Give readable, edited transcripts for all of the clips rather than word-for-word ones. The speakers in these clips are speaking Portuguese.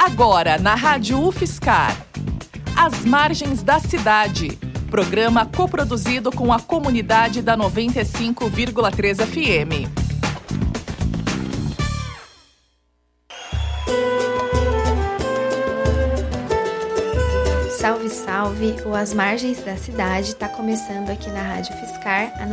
Agora, na Rádio UFSCar, As Margens da Cidade, programa coproduzido com a comunidade da 95,3 FM. Salve, salve! O As Margens da Cidade está começando aqui na Rádio UFSCar, a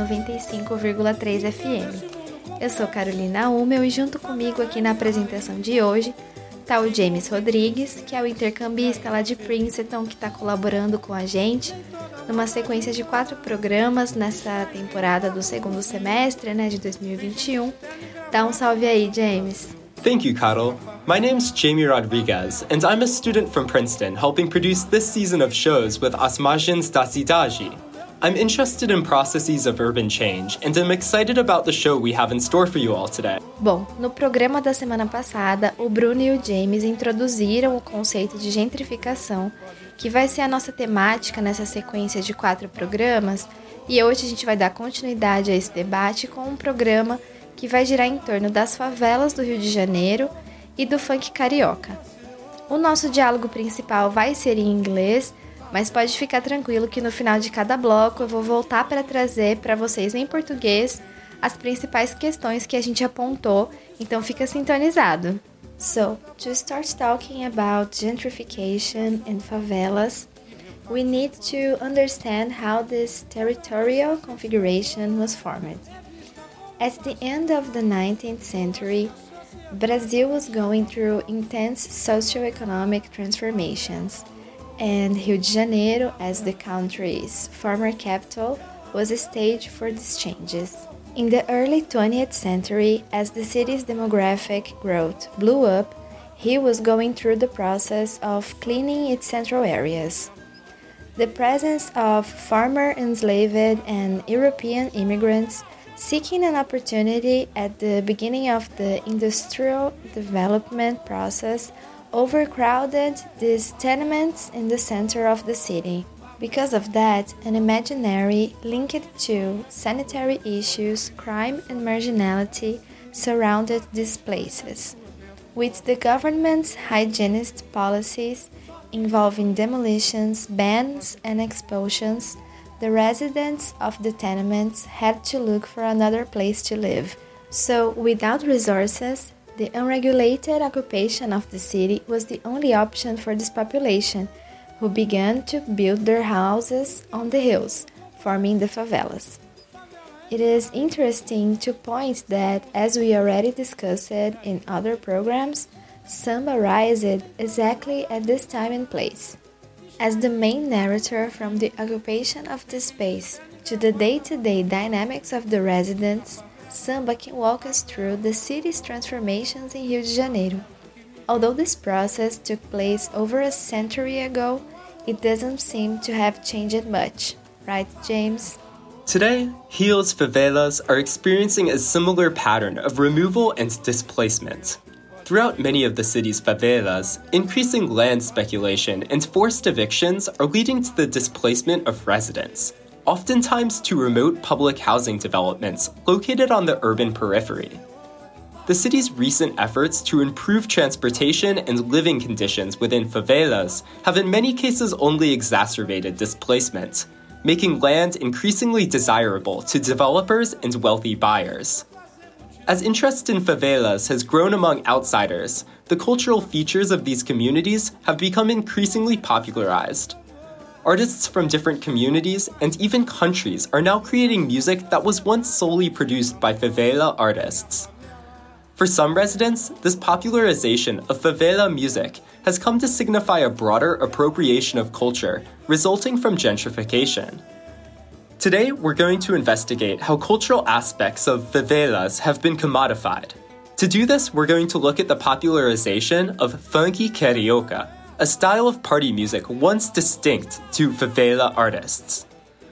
95,3 FM. Eu sou Carolina Hummel e junto comigo aqui na apresentação de hoje está o James Rodrigues, que é o intercambista lá de Princeton, que está colaborando com a gente numa sequência de 4 programas nessa temporada do segundo semestre, de 2021. Dá um salve aí, James. Thank you, Carol. My name's Jamie Rodriguez, and I'm a student from Princeton helping produce this season of shows with As Margens da Cidade. I'm interested in processes of urban change, and I'm excited about the show we have in store for you all today. Bom, no programa da semana passada, o Bruno e o James introduziram o conceito de gentrificação, que vai ser a nossa temática nessa sequência de 4 programas, e hoje a gente vai dar continuidade a esse debate com um programa que vai girar em torno das favelas do Rio de Janeiro e do funk carioca. O nosso diálogo principal vai ser em inglês, mas pode ficar tranquilo que no final de cada bloco eu vou voltar para trazer para vocês em português as principais questões que a gente apontou, então fica sintonizado. So, to start talking about gentrification and favelas, we need to understand how this territorial configuration was formed. At the end of the 19th century, Brazil was going through intense socio-economic transformations, and Rio de Janeiro, as the country's former capital, was a stage for these changes. In the early 20th century, as the city's demographic growth blew up, Rio was going through the process of cleaning its central areas. The presence of former enslaved and European immigrants seeking an opportunity at the beginning of the industrial development process overcrowded these tenements in the center of the city. Because of that, an imaginary linked to sanitary issues, crime and marginality surrounded these places. With the government's hygienist policies involving demolitions, bans and expulsions, the residents of the tenements had to look for another place to live. So, without resources, the unregulated occupation of the city was the only option for this population, who began to build their houses on the hills, forming the favelas. It is interesting to point that, as we already discussed in other programs, samba rised exactly at this time and place. As the main narrator from the occupation of the space to the day-to-day dynamics of the residents, samba can walk us through the city's transformations in Rio de Janeiro. Although this process took place over a century ago, it doesn't seem to have changed much. Right, James? Today, Rio's favelas are experiencing a similar pattern of removal and displacement. Throughout many of the city's favelas, increasing land speculation and forced evictions are leading to the displacement of residents, oftentimes to remote public housing developments located on the urban periphery. The city's recent efforts to improve transportation and living conditions within favelas have in many cases only exacerbated displacement, making land increasingly desirable to developers and wealthy buyers. As interest in favelas has grown among outsiders, the cultural features of these communities have become increasingly popularized. Artists from different communities and even countries are now creating music that was once solely produced by favela artists. For some residents, this popularization of favela music has come to signify a broader appropriation of culture resulting from gentrification. Today, we're going to investigate how cultural aspects of favelas have been commodified. To do this, we're going to look at the popularization of funky carioca, a style of party music once distinct to favela artists.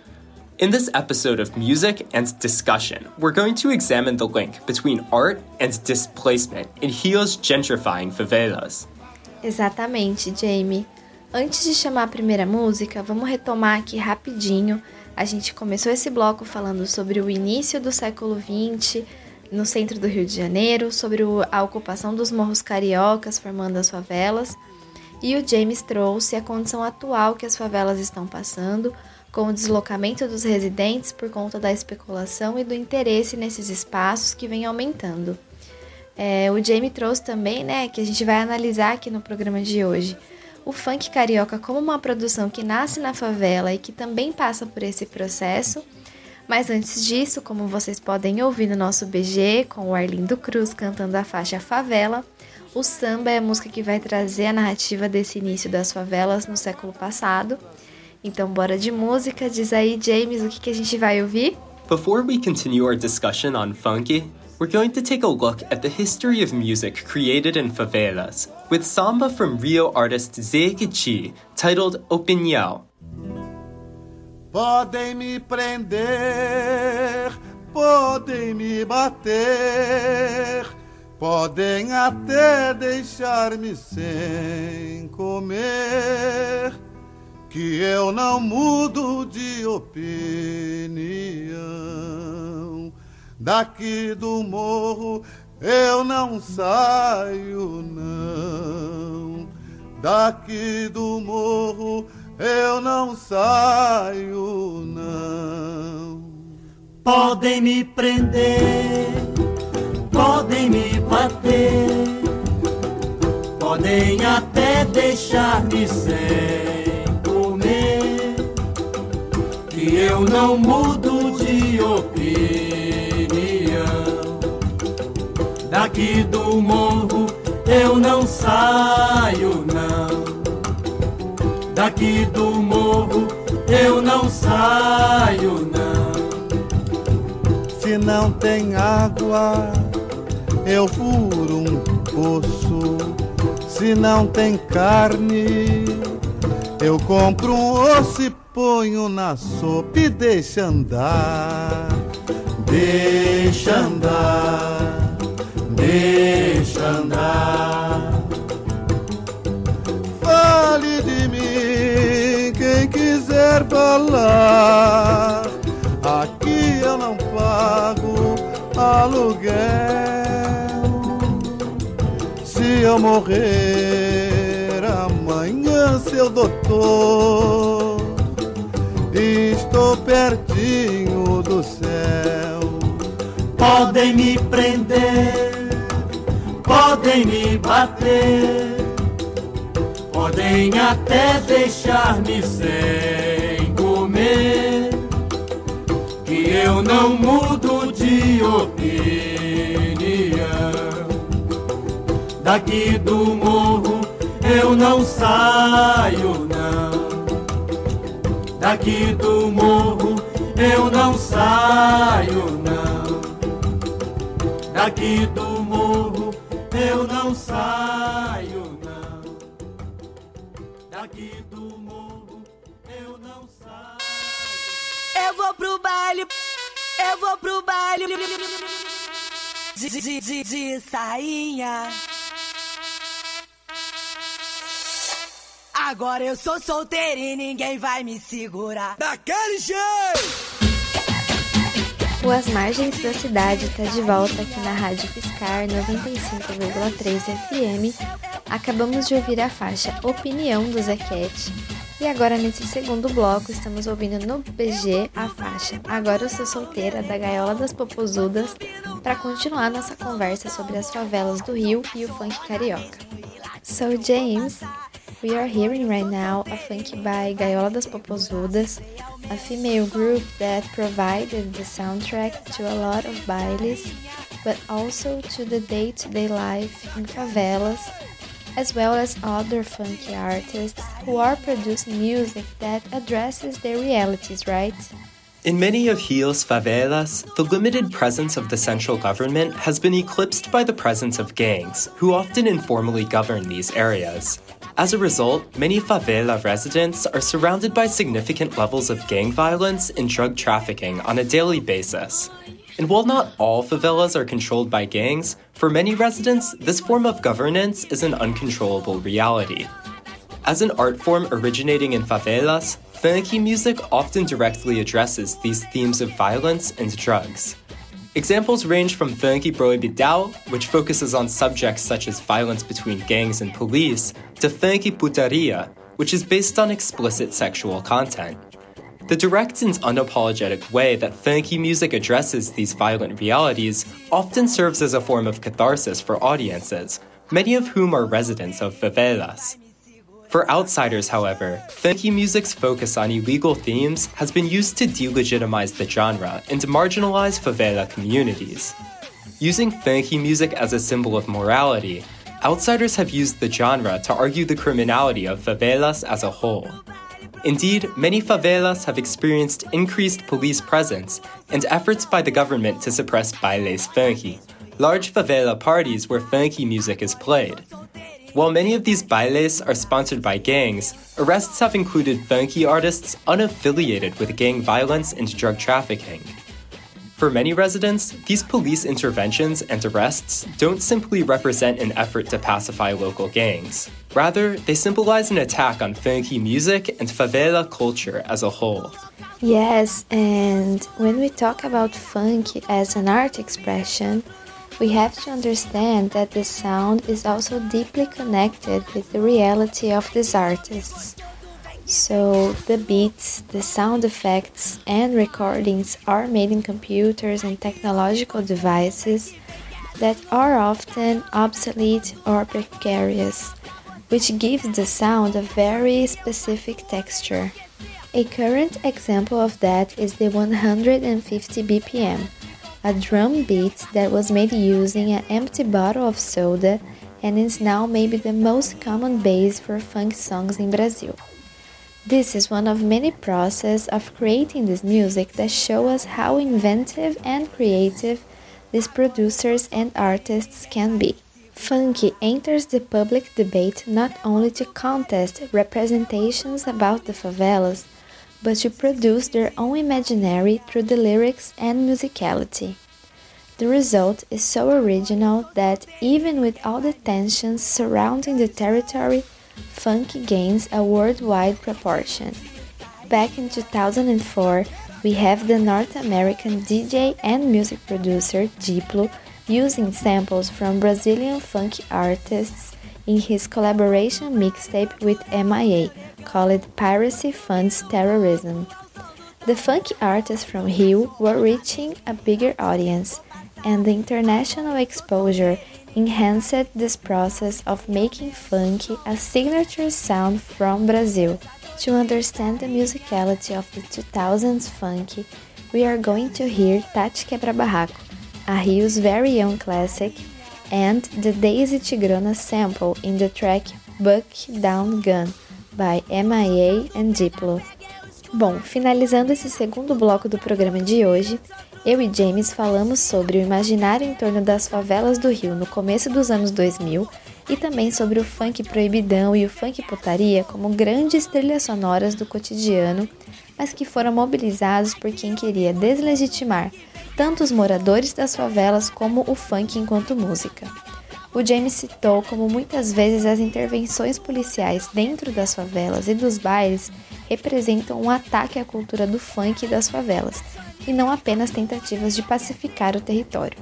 In this episode of Music and Discussion, we're going to examine the link between art and displacement in Rio's gentrifying favelas. Exatamente, Jamie. Antes de chamar a primeira música, vamos retomar aqui rapidinho. A gente começou esse bloco falando sobre o início do século XX, no centro do Rio de Janeiro, sobre a ocupação dos morros cariocas formando as favelas. E o James trouxe a condição atual que as favelas estão passando, com o deslocamento dos residentes por conta da especulação e do interesse nesses espaços que vem aumentando. O Jamie trouxe também, que a gente vai analisar aqui no programa de hoje, o funk carioca como uma produção que nasce na favela e que também passa por esse processo. Mas antes disso, como vocês podem ouvir no nosso BG, com o Arlindo Cruz cantando a faixa Favela, o samba é a música que vai trazer a narrativa desse início das favelas no século passado. Então bora de música, diz aí James, o que a gente vai ouvir? Before we continue our discussion on funky, we're going to take a look at the history of music created in favelas, with samba from Rio artist Zé Kichi, titled Opinião. Podem me prender, podem me bater, podem até deixar-me sem comer, que eu não mudo de opinião. Daqui do morro eu não saio, não. Daqui do morro eu não saio, não. Podem me prender, podem me bater, podem até deixar-me sem comer, que eu não mudo de opinião. Daqui do morro eu não saio, não. Daqui do morro eu não saio, não. Se não tem água, eu furo um poço. Se não tem carne, eu compro um osso e ponho na sopa e deixa andar. Deixa andar, deixa andar. Fale de mim quem quiser falar. Aqui eu não pago aluguel. Se eu morrer amanhã, seu doutor, estou pertinho do céu. Podem me prender, podem me bater, podem até deixar-me sem comer, que eu não mudo de opinião. Daqui do morro eu não saio, não. Daqui do morro eu não saio, não. Daqui do morro eu não saio, não. Daqui do morro eu não saio. Eu vou pro baile de sainha. Agora eu sou solteira e ninguém vai me segurar. Daquele jeito! O As Margens da Cidade está de volta aqui na Rádio Fiscar 95,3 FM. Acabamos de ouvir a faixa Opinião do Zequete. E agora nesse segundo bloco estamos ouvindo no BG a faixa Agora Eu Sou Solteira, da Gaiola das Popozudas, para continuar nossa conversa sobre as favelas do Rio e o funk carioca. So James, we are hearing right now a funk by Gaiola das Popozudas, a female group that provided the soundtrack to a lot of bailes, but also to the day-to-day life in favelas, as well as other funky artists who are producing music that addresses their realities, right? In many of Rio's favelas, the limited presence of the central government has been eclipsed by the presence of gangs, who often informally govern these areas. As a result, many favela residents are surrounded by significant levels of gang violence and drug trafficking on a daily basis. And while not all favelas are controlled by gangs, for many residents, this form of governance is an uncontrollable reality. As an art form originating in favelas, funky music often directly addresses these themes of violence and drugs. Examples range from funk proibidão, which focuses on subjects such as violence between gangs and police, to funk putaria, which is based on explicit sexual content. The direct and unapologetic way that funky music addresses these violent realities often serves as a form of catharsis for audiences, many of whom are residents of favelas. For outsiders, however, funky music's focus on illegal themes has been used to delegitimize the genre and to marginalize favela communities. Using funky music as a symbol of morality, outsiders have used the genre to argue the criminality of favelas as a whole. Indeed, many favelas have experienced increased police presence and efforts by the government to suppress bailes funky, large favela parties where funky music is played. While many of these bailes are sponsored by gangs, arrests have included funky artists unaffiliated with gang violence and drug trafficking. For many residents, these police interventions and arrests don't simply represent an effort to pacify local gangs. Rather, they symbolize an attack on funky music and favela culture as a whole. Yes, and when we talk about funk as an art expression, we have to understand that the sound is also deeply connected with the reality of these artists. So the beats, the sound effects, and recordings are made in computers and technological devices that are often obsolete or precarious, which gives the sound a very specific texture. A current example of that is the 150 BPM, a drum beat that was made using an empty bottle of soda and is now maybe the most common base for funk songs in Brazil. This is one of many processes of creating this music that show us how inventive and creative these producers and artists can be. Funk enters the public debate not only to contest representations about the favelas, but to produce their own imaginary through the lyrics and musicality. The result is so original that even with all the tensions surrounding the territory, funk gains a worldwide proportion. Back in 2004, we have the North American DJ and music producer Diplo using samples from Brazilian funk artists in his collaboration mixtape with MIA, called Piracy Funds Terrorism. The funk artists from Rio were reaching a bigger audience, and the international exposure enhanced this process of making funk a signature sound from Brazil. To understand the musicality of the 2000s funk, we are going to hear Tati Quebra-Barraco, a Rio's very own classic, and the Daisy Tigrona sample in the track Buck Down Gun, by MIA and Diplo. Bom, finalizando esse segundo bloco do programa de hoje, eu e James falamos sobre o imaginário em torno das favelas do Rio no começo dos anos 2000 e também sobre o funk proibidão e o funk putaria como grandes trilhas sonoras do cotidiano, mas que foram mobilizados por quem queria deslegitimar tanto os moradores das favelas como o funk enquanto música. O James citou como muitas vezes as intervenções policiais dentro das favelas e dos bailes representam um ataque à cultura do funk e das favelas, e não apenas tentativas de pacificar o território.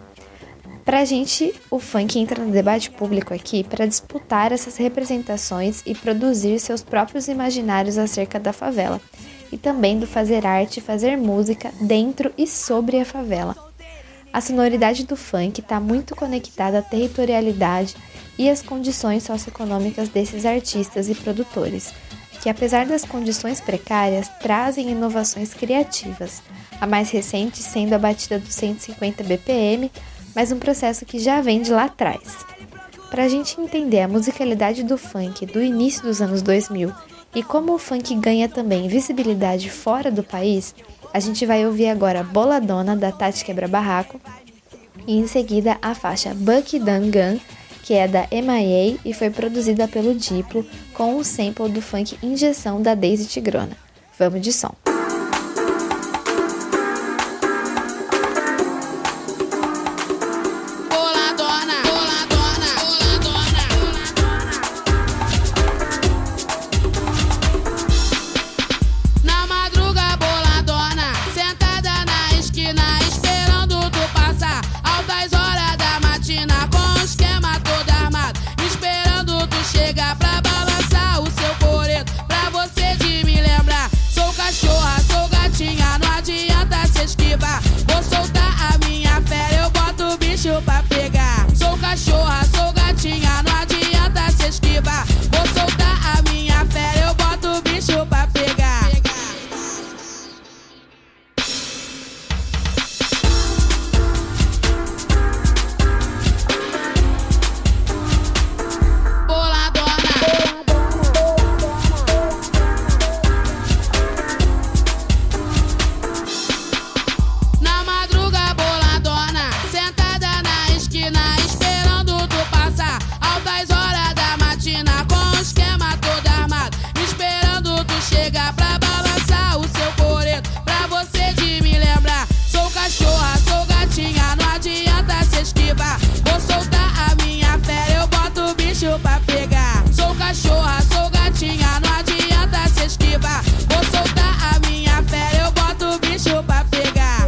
Pra gente, o funk entra no debate público aqui para disputar essas representações e produzir seus próprios imaginários acerca da favela, e também do fazer arte e fazer música dentro e sobre a favela. A sonoridade do funk está muito conectada à territorialidade e às condições socioeconômicas desses artistas e produtores, que apesar das condições precárias, trazem inovações criativas, a mais recente sendo a batida dos 150 BPM, mas um processo que já vem de lá atrás. Para a gente entender a musicalidade do funk do início dos anos 2000 e como o funk ganha também visibilidade fora do país, a gente vai ouvir agora Boladona, da Tati Quebra-Barraco, e em seguida a faixa Buck Down Gun, que é da MIA e foi produzida pelo Diplo com o sample do funk Injeção da Daisy Tigrona. Vamos de som! Na madruga boladona, sentada na esquina, esperando tu passar. bicho pra pegar. Sou cachorra, sou gatinha, não adianta se esquivar. Vou soltar a minha fera, eu boto o bicho pra pegar.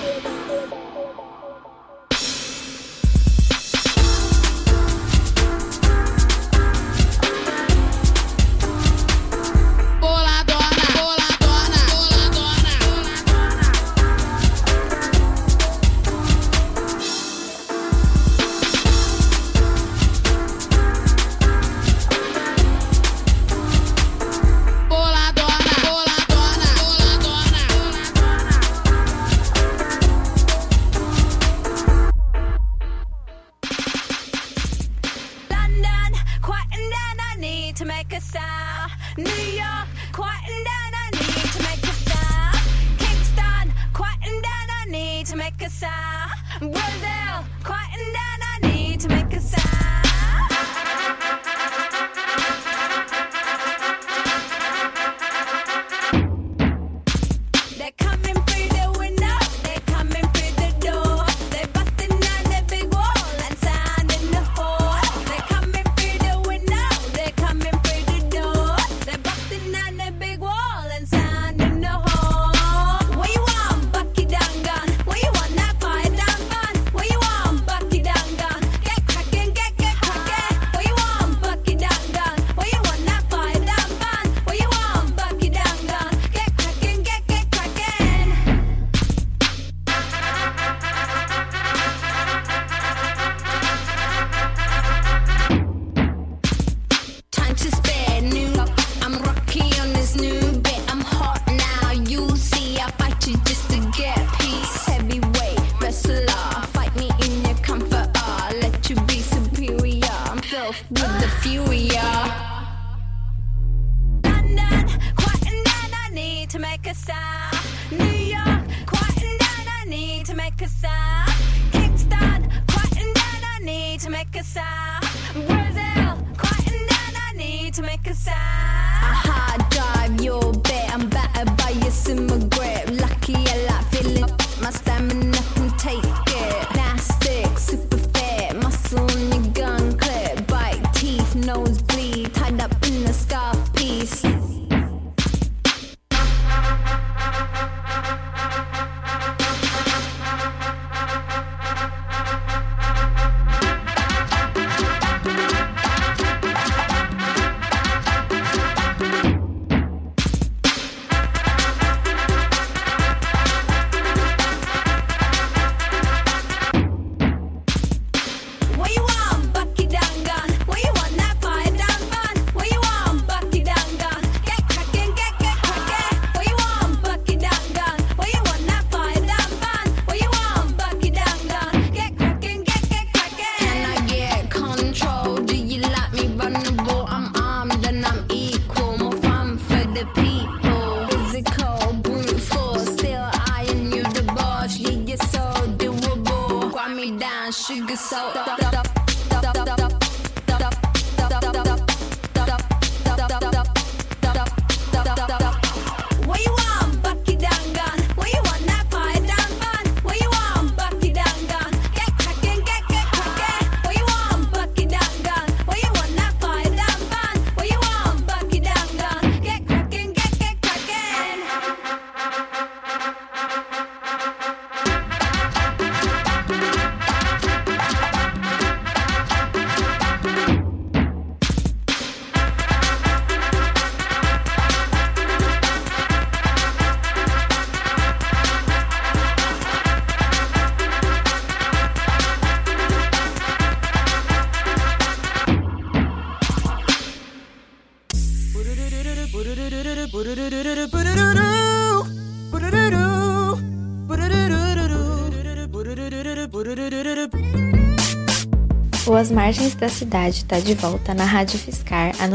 O As Margens da Cidade está de volta na Rádio Fiscar, a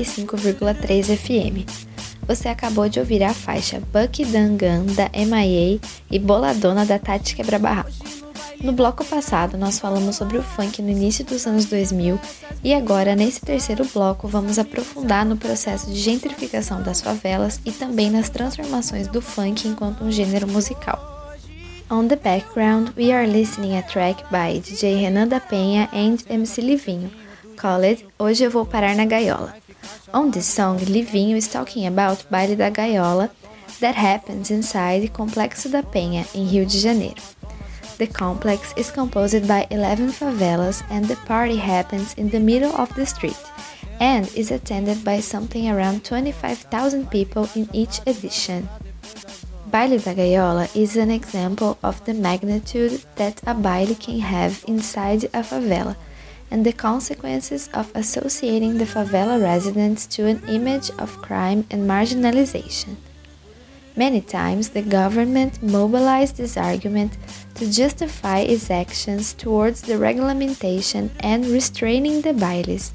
95,3 FM. Você acabou de ouvir a faixa Bucky Dangan, da MIA, e Boladona, da Tati Quebra-Barraco. No bloco passado, nós falamos sobre o funk no início dos anos 2000 e agora, nesse terceiro bloco, vamos aprofundar no processo de gentrificação das favelas e também nas transformações do funk enquanto um gênero musical. On the background, we are listening a track by DJ Renan da Penha and MC Livinho, called Hoje Eu Vou Parar na Gaiola. On this song, Livinho is talking about Baile da Gaiola that happens inside Complexo da Penha in Rio de Janeiro. The complex is composed by 11 favelas and the party happens in the middle of the street and is attended by something around 25,000 people in each edition. Baile da Gaiola is an example of the magnitude that a baile can have inside a favela and the consequences of associating the favela residents to an image of crime and marginalization. Many times the government mobilized this argument to justify its actions towards the regulation and restraining the bailes.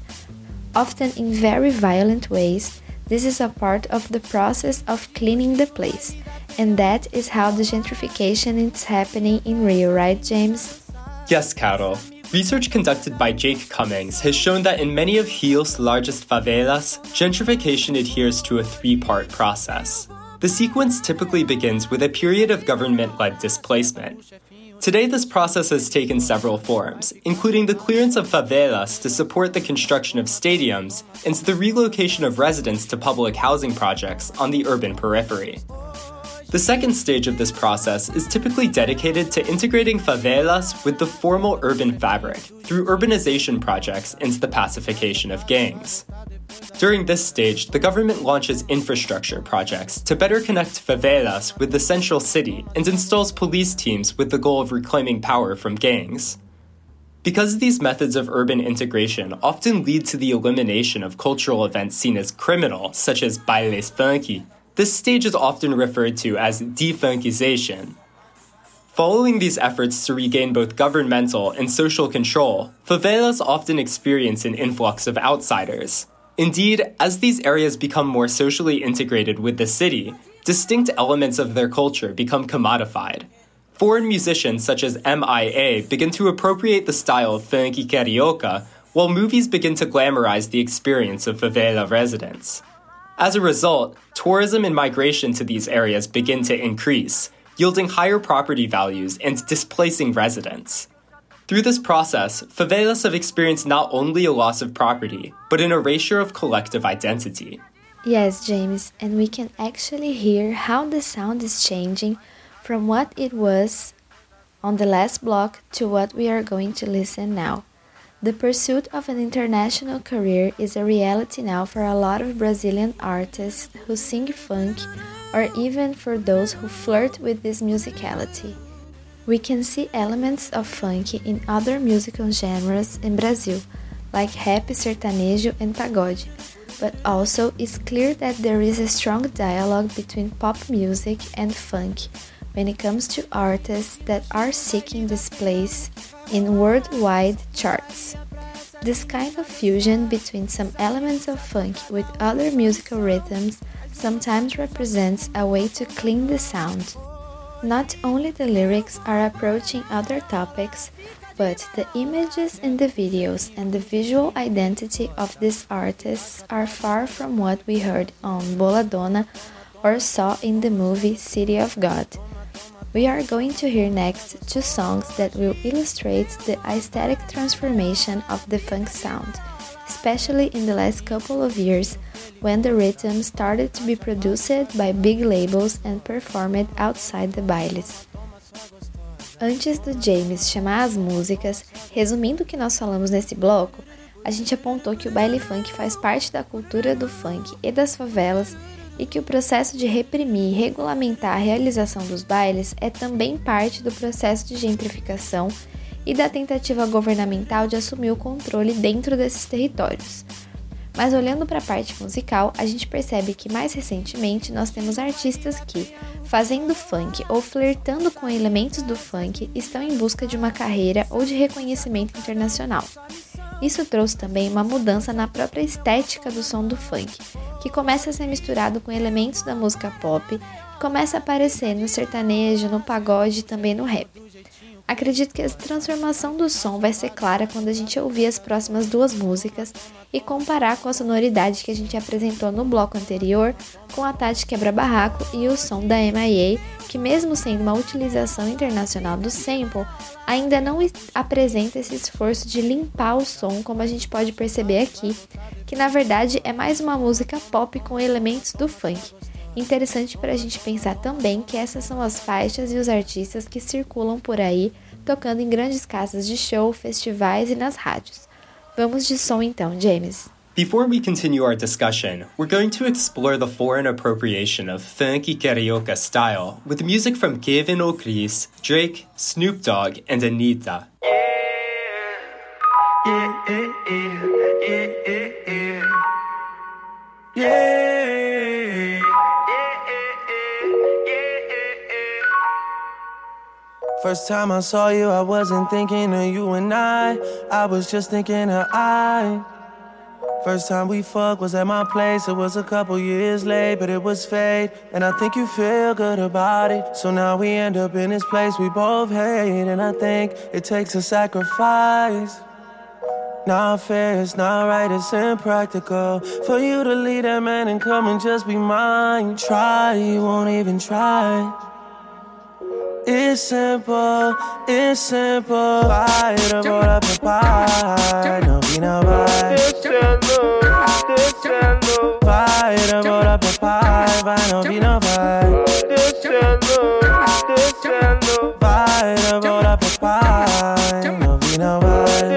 Often in very violent ways, this is a part of the process of cleaning the place, and that is how the gentrification is happening in Rio, right, James? Yes, Carol. Research conducted by Jake Cummings has shown that in many of Rio's largest favelas, gentrification adheres to a three-part process. The sequence typically begins with a period of government-led displacement. Today, this process has taken several forms, including the clearance of favelas to support the construction of stadiums and the relocation of residents to public housing projects on the urban periphery. The second stage of this process is typically dedicated to integrating favelas with the formal urban fabric through urbanization projects and the pacification of gangs. During this stage, the government launches infrastructure projects to better connect favelas with the central city and installs police teams with the goal of reclaiming power from gangs. Because these methods of urban integration often lead to the elimination of cultural events seen as criminal, such as bailes funky, this stage is often referred to as defunkization. Following these efforts to regain both governmental and social control, favelas often experience an influx of outsiders. Indeed, as these areas become more socially integrated with the city, distinct elements of their culture become commodified. Foreign musicians such as MIA begin to appropriate the style of funky carioca, while movies begin to glamorize the experience of favela residents. As a result, tourism and migration to these areas begin to increase, yielding higher property values and displacing residents. Through this process, favelas have experienced not only a loss of property, but an erasure of collective identity. Yes, James, and we can actually hear how the sound is changing from what it was on the last block to what we are going to listen now. The pursuit of an international career is a reality now for a lot of Brazilian artists who sing funk, or even for those who flirt with this musicality. We can see elements of funk in other musical genres in Brazil, like rap, sertanejo, and pagode, but also it's clear that there is a strong dialogue between pop music and funk when it comes to artists that are seeking this place in worldwide charts. This kind of fusion between some elements of funk with other musical rhythms sometimes represents a way to clean the sound. Not only the lyrics are approaching other topics, but the images in the videos and the visual identity of these artists are far from what we heard on Boladona or saw in the movie City of God. We are going to hear next two songs that will illustrate the aesthetic transformation of the funk sound, especially in the last couple of years when the rhythm started to be produced by big labels and performed outside the bailes. Antes do James chamar as músicas, resumindo o que nós falamos nesse bloco, a gente apontou que o baile funk faz parte da cultura do funk e das favelas e que o processo de reprimir e regulamentar a realização dos bailes é também parte do processo de gentrificação e da tentativa governamental de assumir o controle dentro desses territórios. Mas olhando para a parte musical, a gente percebe que mais recentemente nós temos artistas que, fazendo funk ou flertando com elementos do funk, estão em busca de uma carreira ou de reconhecimento internacional. Isso trouxe também uma mudança na própria estética do som do funk, que começa a ser misturado com elementos da música pop e começa a aparecer no sertanejo, no pagode e também no rap. Acredito que a transformação do som vai ser clara quando a gente ouvir as próximas duas músicas e comparar com a sonoridade que a gente apresentou no bloco anterior com a Tati Quebra-Barraco e o som da M.I.A., que mesmo sendo uma utilização internacional do sample, ainda não apresenta esse esforço de limpar o som, como a gente pode perceber aqui, que na verdade é mais uma música pop com elementos do funk. Interessante para a gente pensar também que essas são as faixas e os artistas que circulam por aí, tocando em grandes casas de show, festivais e nas rádios. Vamos de som então, James. Before we continue our discussion, we're going to explore the foreign appropriation of funky carioca style with music from Kevin O'Chris, Drake, Snoop Dogg, and Anitta. First time I saw you, I wasn't thinking of you and I was just thinking of I. First time we fucked was at my place. It was a couple years late, but it was fate. And I think you feel good about it. So now we end up in this place we both hate. And I think it takes a sacrifice. Not fair, it's not right, it's impractical for you to leave that man and come and just be mine. Try, you won't even try. It's simple, it's simple. Vai, demora papai, não vi não vai. Vai, demora papai, vai, não vi não vai. Vai, demora papai, não vi não vai.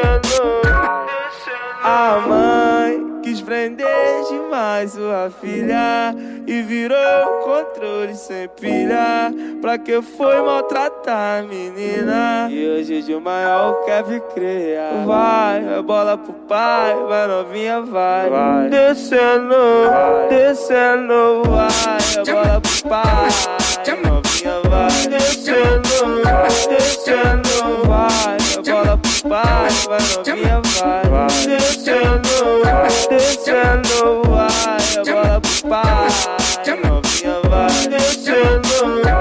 A mãe quis prender demais sua filha e virou controle sem pilha. Pra que foi maltratar a menina? E hoje de maior quer criar. Vai, bola pro pai, vai novinha, vai. Descendo, descendo, vai, bola pro pai, novinha, vai. Descendo, descendo, vai, bola pro pai, vai novinha, vai. Descendo, descendo, vai, bola pro pai, novinha, vai. Descendo.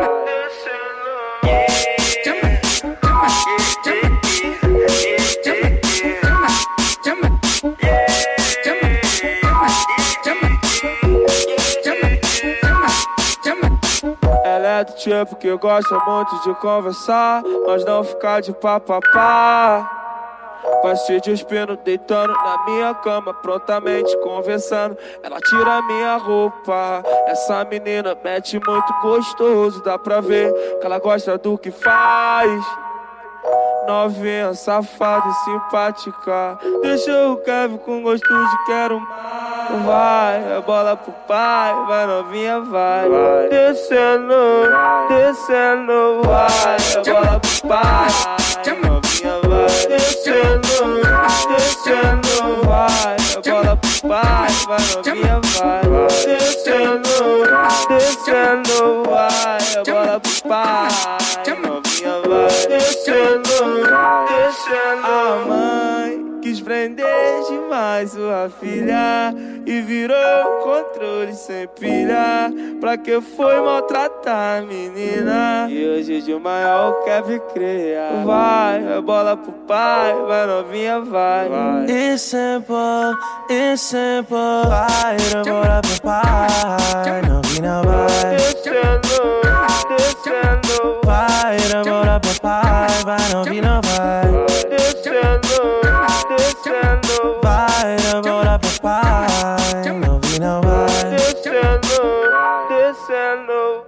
Ela é do tipo que gosta muito de conversar, mas não ficar de papapá. Vai se despindo, deitando na minha cama, prontamente conversando. Ela tira minha roupa. Essa menina mete muito gostoso, dá pra ver que ela gosta do que faz. Novinha, safada e simpática. Deixa o Kevin com gosto de quero mais. Vai, bola pro pai, vai novinha, vai. Descendo, descendo, vai, bola pro pai, novinha, vai. Descendo, descendo, vai, bola pro pai, vai novinha, vai. Descendo, descendo, vai, bola pro pai, novinha, vai. Descendo, descendo. A mãe quis prender demais sua filha e virou controle sem pilha. Pra que foi maltratar a menina? E hoje de maior quer criar. Vai, bola pro pai, vai novinha, vai. It's simple, it's simple. Vai, demora pro pai, novinha, vai. Descendo, descendo. Vai, demora pro pai, vai novinha, vai. Descendo, descendo. Vai, demora pro pai, novinha, vai. Descendo, descendo.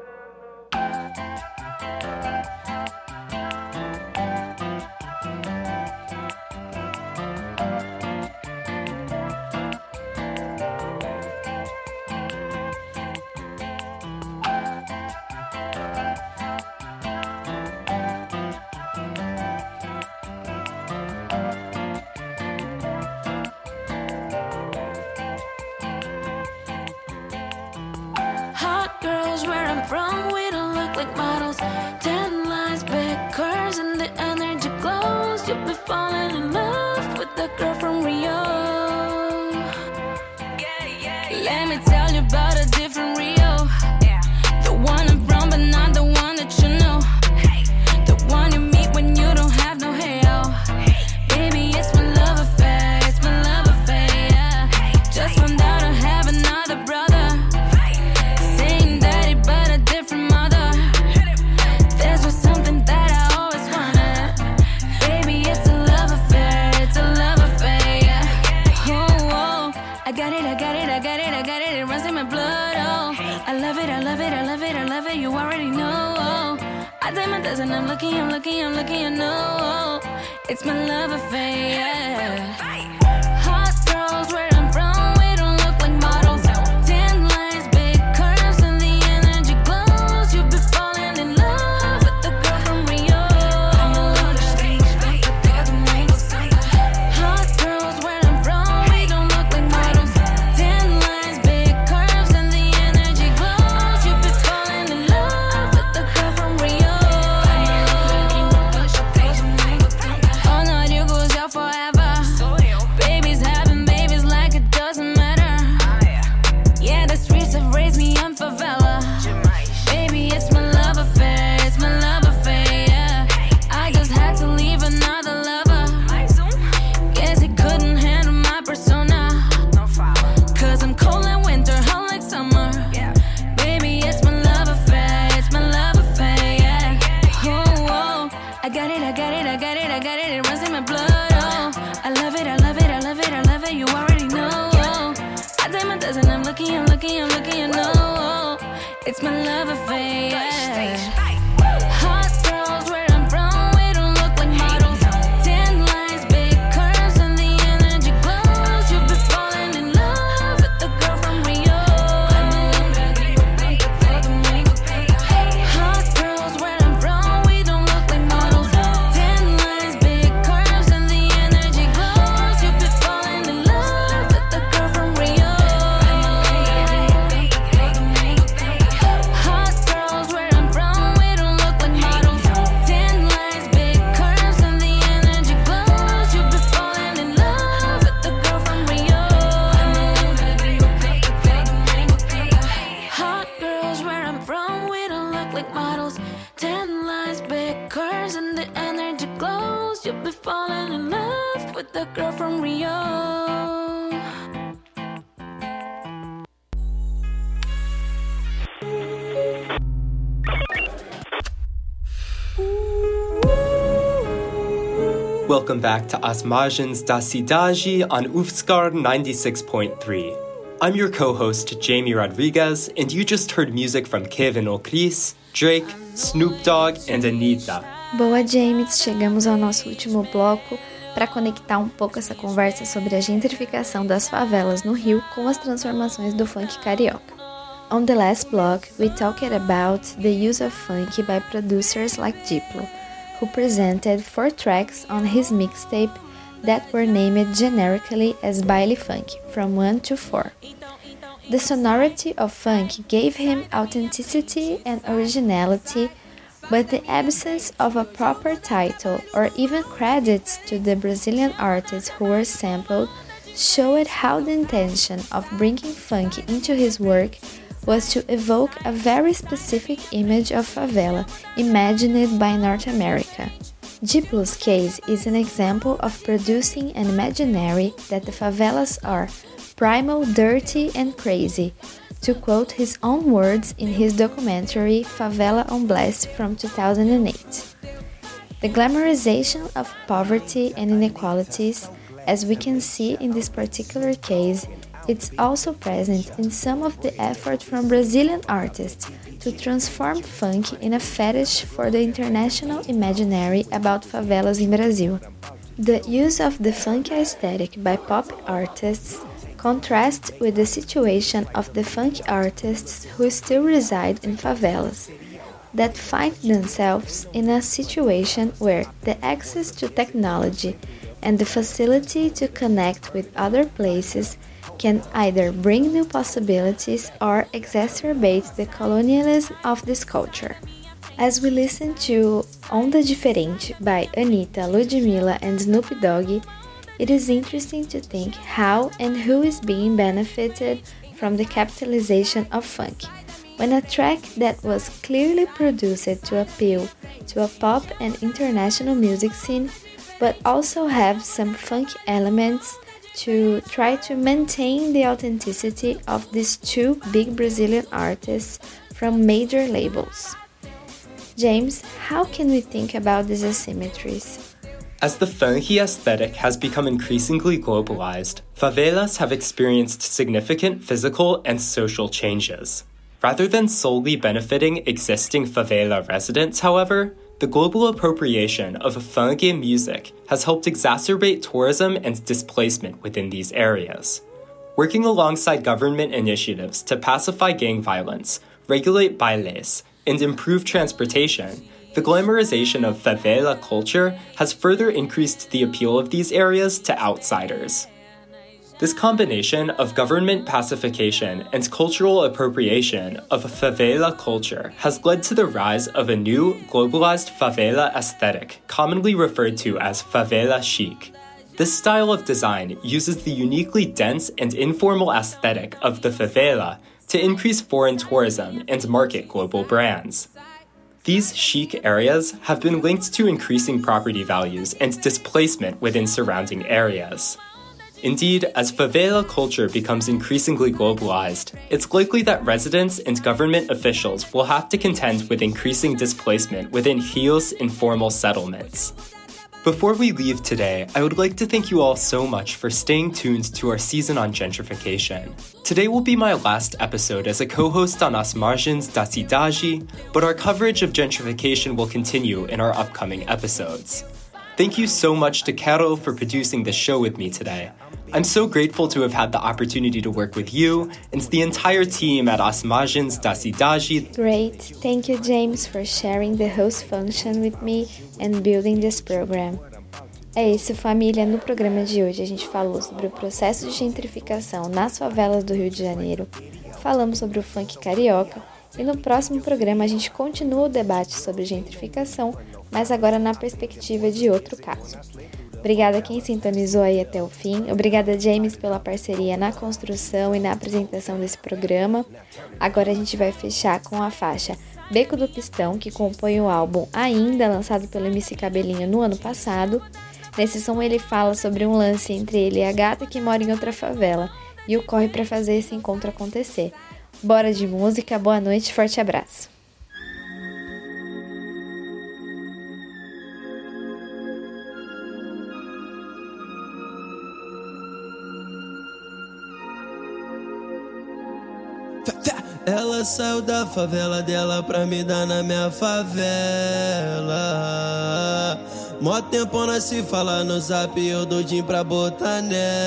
From we don't look like models. 10 lines, big curves, and the energy glows. You'll be falling in love with the girl from Rio. Let me tell you about a different Rio. The one I'm from, but not the one that you know. The one you meet when got it, it runs in my blood, oh. I love it, I love it, I love it, I love it, you already know, oh. I take my dozen, I'm lucky, you know, oh. It's my love affair, yeah. Hot girls where I'm from, we don't look like models. 10 lines, big curves, and the energy glows. You've been falling in love with the girl from Rio. Hot girls where I'm from, we don't look like models. 10 lines, big curves, and the energy glows. You've been falling in love with the girl from Rio. Oh no, you goes out forever. Babies having babies like it doesn't matter. Yeah, the streets have raised me in favela. Baby, it's my love affair, it's my love affair, yeah. I just had to leave another lover. Guess he couldn't handle my persona. Cause I'm cold like winter, hot like summer. Baby, it's my love affair, it's my love affair, yeah. Oh, oh. I got it, I got it, I got it, I got it, it runs in my blood, oh. I love it, I love it, I love it, I love it, you already know, oh. I take my dozen, I'm lucky, you know, oh. It's my love affair, yeah. Hot girls where I'm from, we don't look like models. 10 lines, big curves, and the energy glows. You've been falling in love with the girl from Rio. Hot girls where I'm from, we don't look like models. 10 lines, big curves, and the energy glows. You've been falling in love with the girl from Rio. Hot girls where I'm from, we don't look like models. 10 lines, big curves, and the energy glows. You've been falling in love with the girl from Rio. Hot girls where I'm from, we don't look like models. 10 lines, big curves, and the energy glows. You'll be falling in love with the girl from Rio. Welcome back to As Margens da Cidade on UFSCar 96.3. I'm your co-host, Jamie Rodriguez, and you just heard music from Kevin O'Chris, Drake, Snoop Dogg, and Anitta. Boa, James! Chegamos ao nosso último bloco para conectar um pouco essa conversa sobre a gentrificação das favelas no Rio com as transformações do funk carioca. On the last block, we talked about the use of funk by producers like Diplo, who presented 4 tracks on his mixtape that were named generically as Baile Funk, from 1 to 4. The sonority of funk gave him authenticity and originality, but the absence of a proper title or even credits to the Brazilian artists who were sampled showed how the intention of bringing funk into his work was to evoke a very specific image of favela imagined by North America. Diplo's case is an example of producing an imaginary that the favelas are primal, dirty, and crazy, to quote his own words in his documentary Favela on Blast from 2008. The glamorization of poverty and inequalities, as we can see in this particular case, it's also present in some of the effort from Brazilian artists to transform funk in a fetish for the international imaginary about favelas in Brazil. The use of the funky aesthetic by pop artists contrasts with the situation of the funk artists who still reside in favelas, that find themselves in a situation where the access to technology and the facility to connect with other places can either bring new possibilities or exacerbate the colonialism of this culture. As we listen to Onda Diferente by Anitta, Ludmilla, and Snoop Dogg, it is interesting to think how and who is being benefited from the capitalization of funk, when a track that was clearly produced to appeal to a pop and international music scene, but also have some funk elements to try to maintain the authenticity of these 2 big Brazilian artists from major labels. James, how can we think about these asymmetries? As the funky aesthetic has become increasingly globalized, favelas have experienced significant physical and social changes. Rather than solely benefiting existing favela residents, however, the global appropriation of funky music has helped exacerbate tourism and displacement within these areas. Working alongside government initiatives to pacify gang violence, regulate bailes, and improve transportation, the glamorization of favela culture has further increased the appeal of these areas to outsiders. This combination of government pacification and cultural appropriation of favela culture has led to the rise of a new, globalized favela aesthetic, commonly referred to as favela chic. This style of design uses the uniquely dense and informal aesthetic of the favela to increase foreign tourism and market global brands. These chic areas have been linked to increasing property values and displacement within surrounding areas. Indeed, as favela culture becomes increasingly globalized, it's likely that residents and government officials will have to contend with increasing displacement within Rio's informal settlements. Before we leave today, I would like to thank you all so much for staying tuned to our season on gentrification. Today will be my last episode as a co-host on As Margens da Cidade, but our coverage of gentrification will continue in our upcoming episodes. Thank you so much to Carol for producing this show with me today. I'm so grateful to have had the opportunity to work with you and the entire team at As Margens da Cidade. Great. Thank you, James, for sharing the host function with me and building this program. É isso, família. No programa de hoje a gente falou sobre o processo de gentrificação nas favelas do Rio de Janeiro, falamos sobre o funk carioca e no próximo programa a gente continua o debate sobre gentrificação, mas agora na perspectiva de outro caso. Obrigada a quem sintonizou aí até o fim. Obrigada, James, pela parceria na construção e na apresentação desse programa. Agora a gente vai fechar com a faixa Beco do Pistão, que compõe o álbum Ainda, lançado pelo MC Cabelinho no ano passado. Nesse som ele fala sobre um lance entre ele e a gata que mora em outra favela e o corre para fazer esse encontro acontecer. Bora de música, boa noite, forte abraço. Ela saiu da favela dela pra me dar na minha favela. Mó tempo nós se fala no zap e eu doidinho pra botar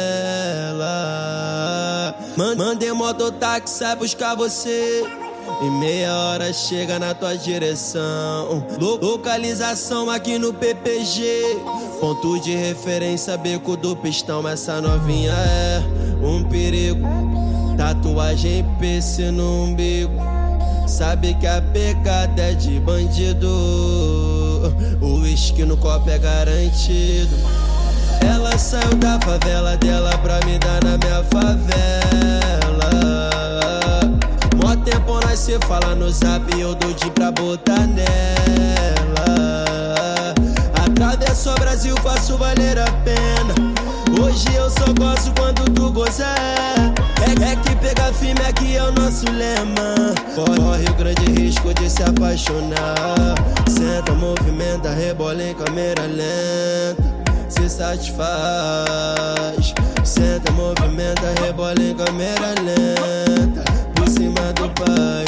nela. Mandei mototáxi, sai buscar você. Em meia hora chega na tua direção. Localização aqui no PPG. Ponto de referência, Beco do Pistão. Essa novinha é um perigo. Tatuagem PC no umbigo. Sabe que a pegada é de bandido. O uísque no copo é garantido. Ela saiu da favela dela pra me dar na minha favela. Mó tempo nós se fala no zap e eu doidinho pra botar nela. Atravesso o Brasil, faço valer a pena. Hoje eu só gosto quando tu gozar. É que pegar firme aqui é o nosso lema. Corre o grande risco de se apaixonar. Senta, movimenta, rebola em câmera lenta. Se satisfaz. Senta, movimenta, rebola em câmera lenta. Por cima do pai.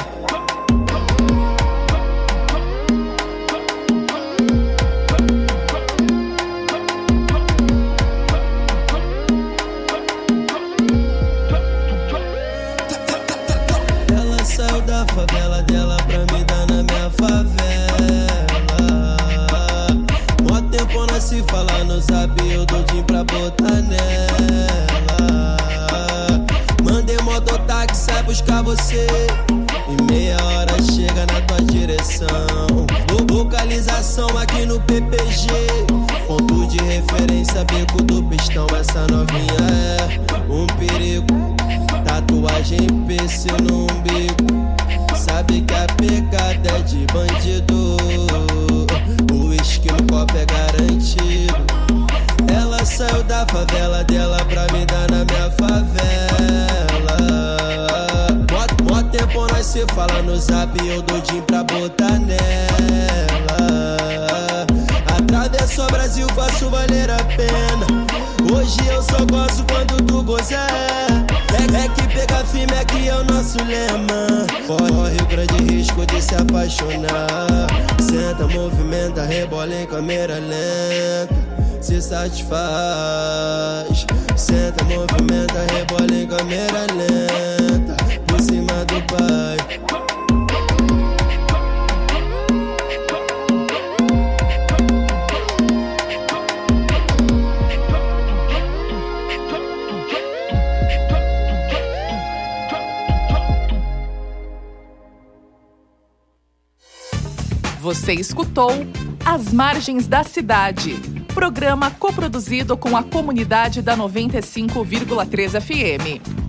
Favela dela pra me dar na minha favela. Mó tempo nós se fala no zap e eu doidinho pra botar nela. Mandei mototáxi, sai buscar você. Em meia hora chega na tua direção. Localização aqui no PPG. Ponto de referência, Beco do Pistão. Essa novinha é um perigo. Tatuagem PC no umbigo. Sabe que a pegada é de bandido. O uísque no copo é garantido. Ela saiu da favela dela pra me dar na minha favela. Mó tempo nós se fala no zap e eu doidinho pra botar nela. Atravesso só Brasil, faço valer a pena. Hoje eu só gosto quando tu gozar. É que pegar firme aqui é o nosso lema. Corre o grande risco de se apaixonar. Senta, movimenta, rebola em câmera lenta. Se satisfaz. Senta, movimenta, rebola em câmera lenta. Por cima do pai. Você escutou As Margens da Cidade, programa coproduzido com a comunidade da 95,3 FM.